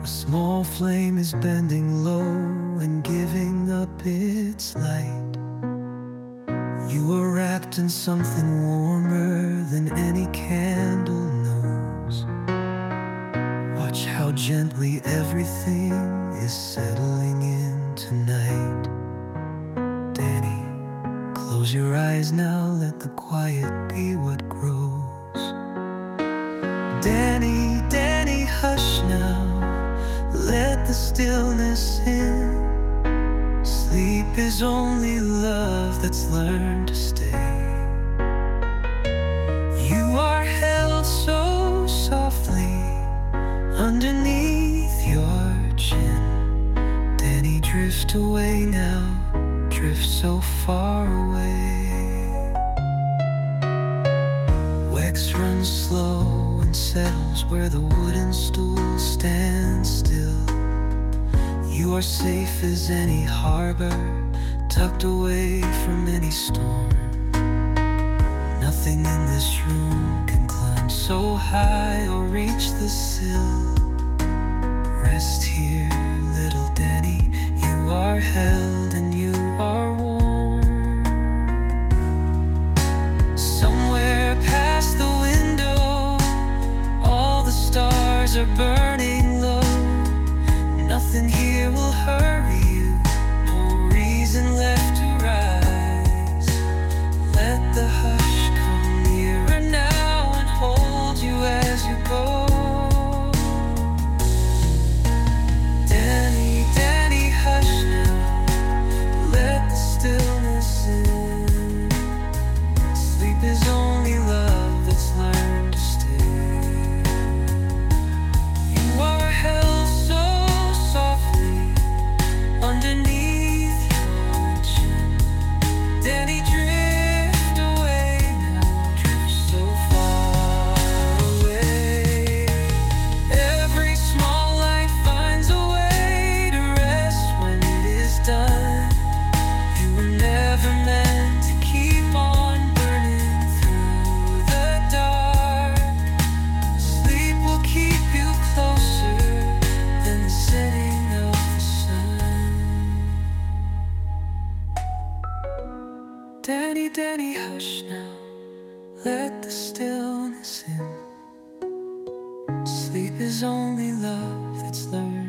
A small flame is bending low and giving up its light. You are wrapped in something warmer than any candle knows. Watch how gently everything is settling in tonight. Danny, close your eyes now, let the quiet be what grows. Danny, Danny, hush now, let the stillness in. Sleep is only love that's learned to stay. You are held so softly underneath your chin. Danny, drift away now, drift so far away. Wax runs slow and settles where the wooden stool stands still. You are safe as any harbor, tucked away from any storm. Nothing in this room can climb so high or reach the sill. Rest here, little Danny, you are held and you are warm. Somewhere past the window, all the stars are burning low. Nothing here will hurry you, no reason left to rise. Let the hush come nearer now and hold you as you go. Danny, Danny, hush now, let the stillness in. Sleep is only love that's learned to stay. You are held so softly underneath your chin. Danny, drift away now, drift so far away. Every small life finds a way to rest when it is done. You were never meant to keep on burning through the dark. Sleep will keep you closer than the setting of the sun. Danny, Danny, hush now, let the stillness in. Sleep is only love that's learned